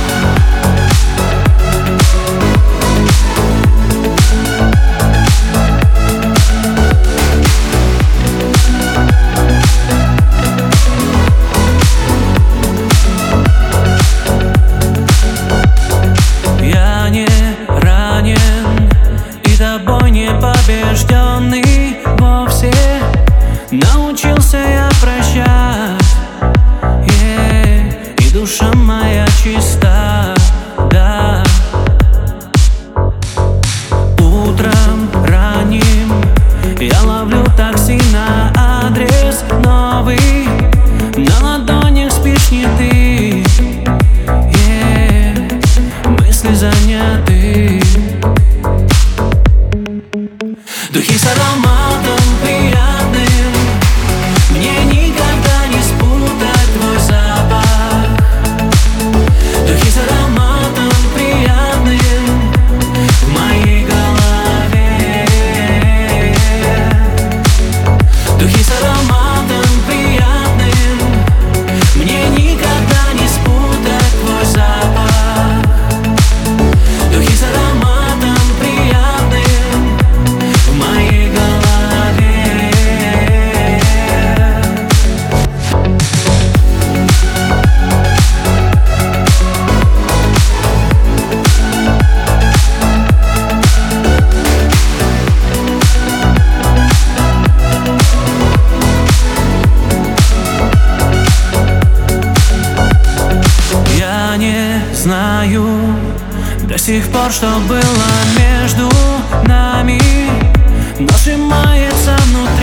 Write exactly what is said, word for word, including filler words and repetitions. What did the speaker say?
Побежденный вовсе научился я прощать, yeah, и душа моя чиста, да. Утром ранним я ловлю такси на адрес новый, на ладонях спишь не ты, yeah, мысли заняты. Духи с ароматом приятным, мне никогда не спутать твой запах. Духи с ароматом приятным в моей голове. Духи с ароматом приятным, мне никогда не спутать твой запах. Духи с ароматом приятным в моей голове. Я не знаю до сих пор, что было между нами, но сжимается внутри.